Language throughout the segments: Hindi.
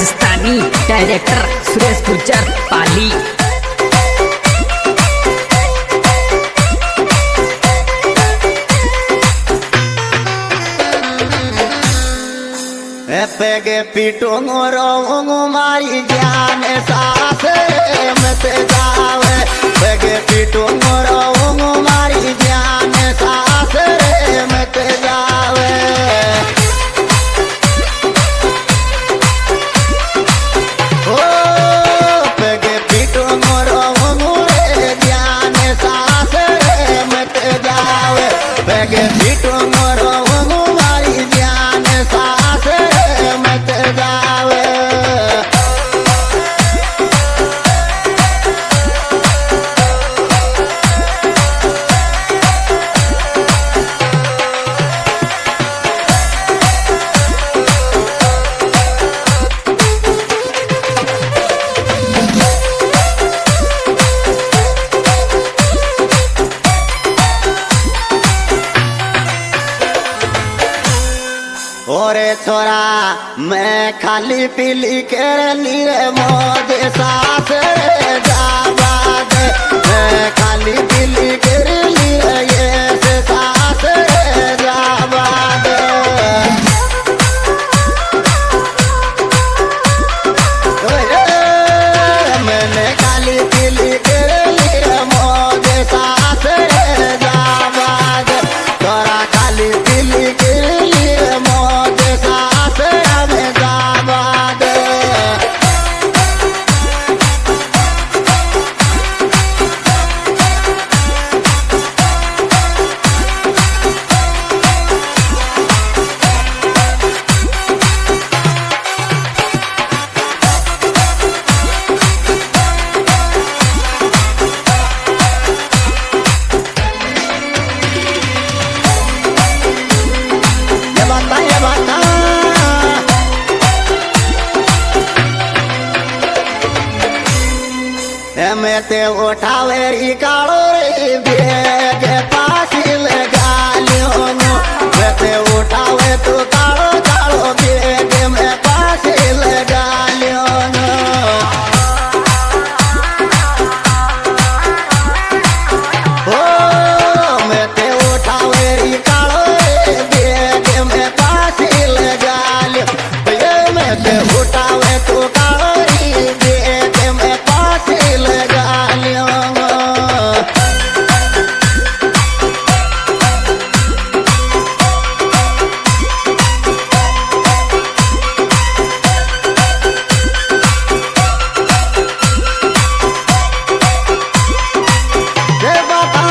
राजस्थानी डायरेक्टर सुरेश गुर्जर पाली। पेगे पीटो रो मारी जान सास मत जावे। पेगे पीटो रो मारी जान सास मत जावे। ओ पेगे पीटो रो जान सास मत जावे। पेगे पीटो रो मारी जान सास मत जावे। ओरे छोरा मैं खाली पीली कर लिए मौज सास जावा दे। मैं खाली पीली कर लिए ये से सास जावा दे। मैंने खाली पीली कर लिए मौज सास जावा दे। छोरा खाली पीली कर लिए मौज सास हमें जावा दे। ये बता मैं ते उठावे री कालो रे बेग पासी लगा लियो। मैं ते उठावे तो कालो कालो बेग में पासी लगा लियो। ओ मैं ते उठावे री कालो रे बेग में पासी लगा लियो। ये मैं ते उठावे तो कालो री बेग में पासी लगा लियो। ये बता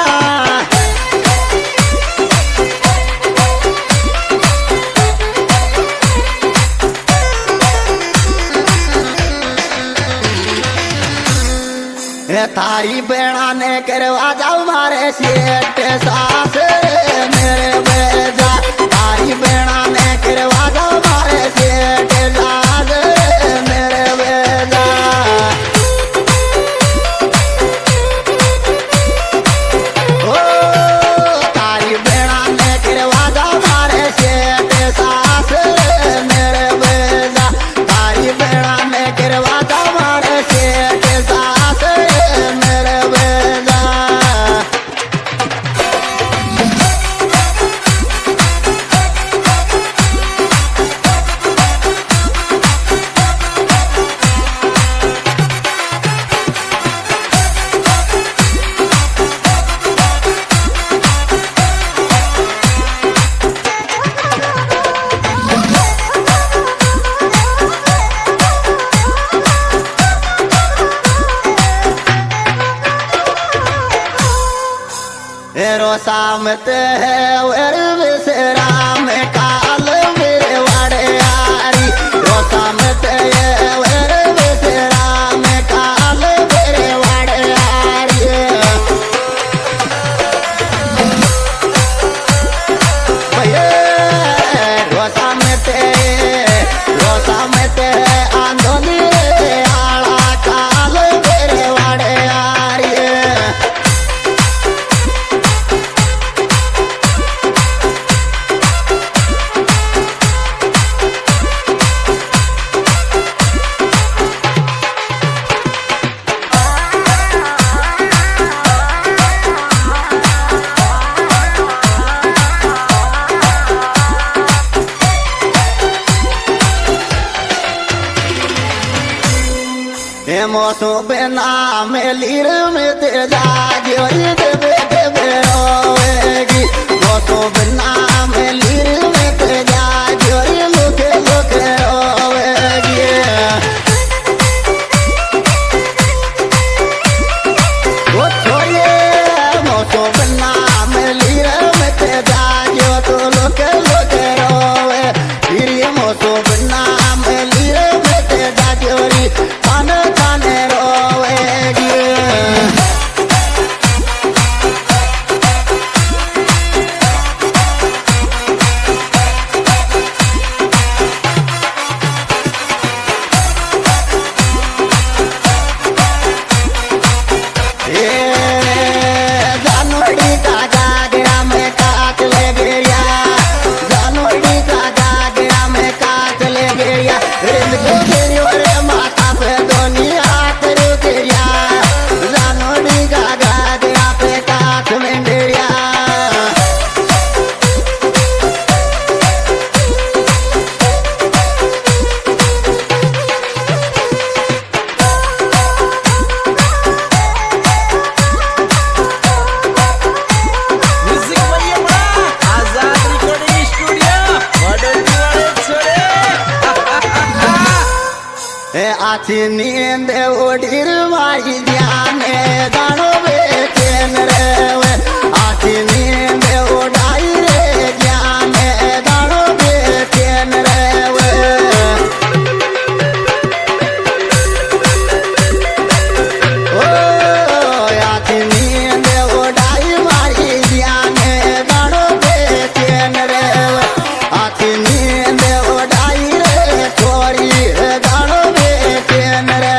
थारी बेड़ा ने करवा जाओ मारे सेठ सास मेरे बेजा। थारी बेड़ा ने करवा जाओ मारे सेठ सास मेरे बेजा। ओ थारी बेड़ा ने करवा जाओ मारे सेठ सास मेरे बेजा। थारी बेड़ा ने करवा जाओ मारे सेठ सास मेरे बेजा। एरो सामत है वर विसरा में काल मेरे वाड़े यारी। रो सामत है वर विसरा में काल मेरे वाड़े यारी। रो सामत है आंधोनी आला काल मेरे वाड़े यारी। हे मौसो बिना में लीर में तेजा जोरी देवे देवे रोएगी मौसो बिना में लीर में तेजा जोरी लुके लुके रोएगी वो छोड़िए मौसो बिना में लीर में तेजा जो तो लुके लुके रोए फिर ये मौसो बिना में लीर में तेजा जोरी खाने खाने रोएगी जानवड़ी का गागरा में काट ले गया जानवड़ी का गागरा में काट ले गया रे माथा पे दोनी हाथ रुक गया जानवड़ी का गागरा पे काट में गया म्यूजिक बढ़िया बड़ा आजाद रिकॉर्डिंग स्टूडियो वडोदरी वाले छोरे आची नींद उड़ीर मारी ध्याने दानो बेचैन रे आची नींद उड़ाई रे ज्ञाने दानो बेचैन रे ओ आची नींद उड़ाई मारी ध्याने दानो बेचैन रे आची नींद उड़ाई रे छोरी दानो बेचैन रे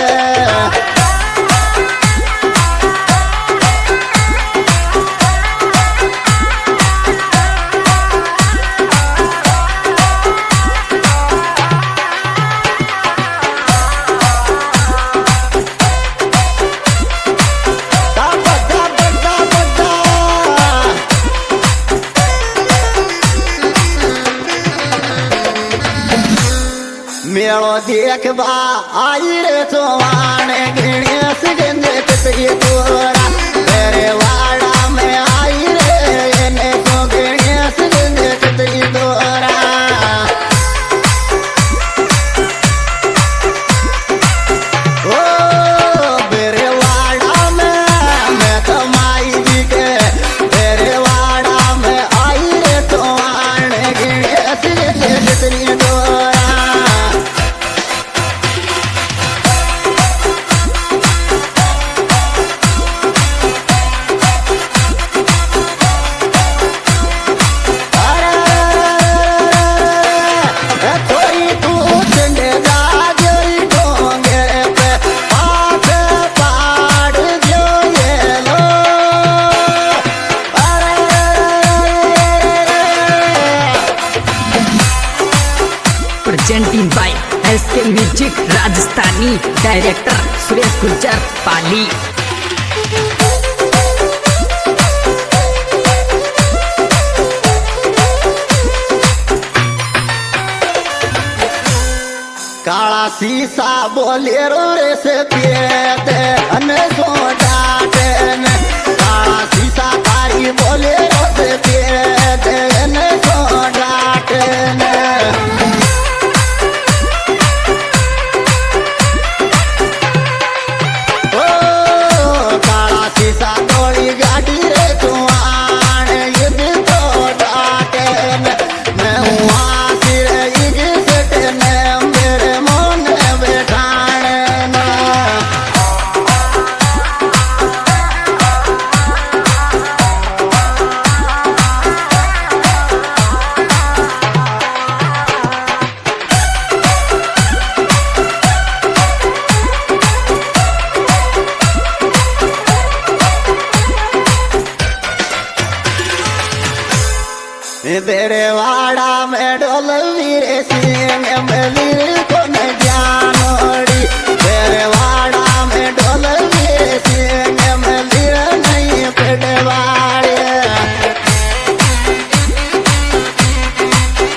मेलो देखबा आई रे चौहान गणेश गंदे कतरी तोरा तेरे वाड़ा में आई रे ने तो गणेश गंदे कतरी तोरा ओ मेरे वाड़ा में मैं तो माई जी के तेरे वाड़ा में आई रे चौहान गणेश गंदे कतरी तोरा थोड़ी तू चंडे जा जोरी डोंगे पे हाथ पाड़ जो ये लो presenting by SK music Rajasthani director Suresh Gurjar Pali काला शीशा बोलेरो रे से पिए अन सो डाटे काला शीशा तारी बोलेरो से पिए अन सो डाटे ओ काला शीशा तोड़ी गाड़ी रे चुआन ये भी तो डाटे मैं हुआ सिर इग सेट ने मेरे मन बैठाने ना तेरे वाड़ा में डोल वीरे सिंह मिली को न जानोड़ी तेरे वाड़ा में डोल वीरे सिंह मिली नहीं पेटवाड़े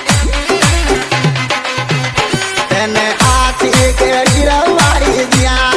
तेने आती के गिरवाड़ी दिया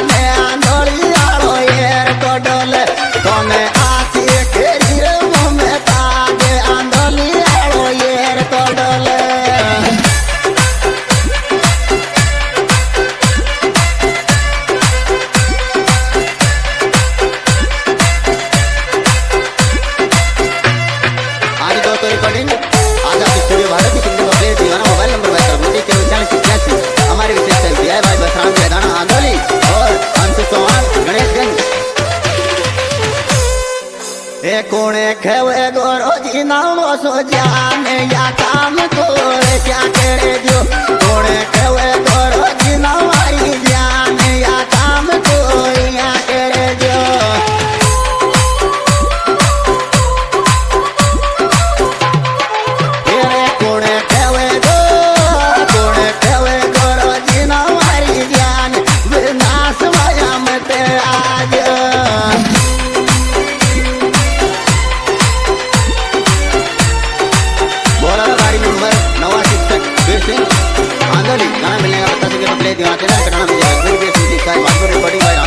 खेवे गोरो जी नाम सो जाने या काम को क्या करे जो कोने खेवे गोरो जी नाम हमारी जान या काम को या करे जो गाना मिलेगा बता सके तो प्ले दिखाते ना करना मुझे फिर भी रिकॉर्डिंग भाई